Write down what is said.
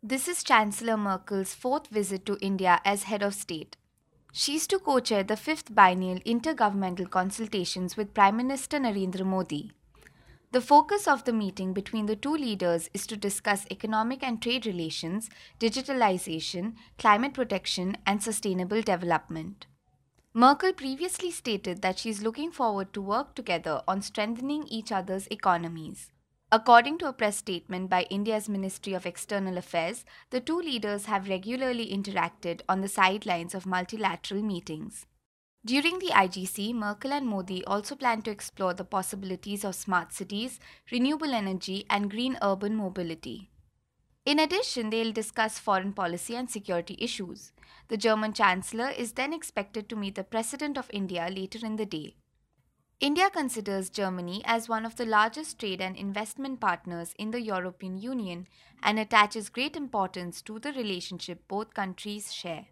This is Chancellor Merkel's fourth visit to India as head of state. She is to co chair the fifth biennial intergovernmental consultations with Prime Minister Narendra Modi. The focus of the meeting between the two leaders is to discuss economic and trade relations, digitalization, climate protection, and sustainable development. Merkel previously stated that she is looking forward to work together on strengthening each other's economies. According to a press statement by India's Ministry of External Affairs, the two leaders have regularly interacted on the sidelines of multilateral meetings. During the IGC, Merkel and Modi also plan to explore the possibilities of smart cities, renewable energy, and green urban mobility. In addition, they'll discuss foreign policy and security issues. The German Chancellor is then expected to meet the President of India later in the day. India considers Germany as one of the largest trade and investment partners in the European Union and attaches great importance to the relationship both countries share.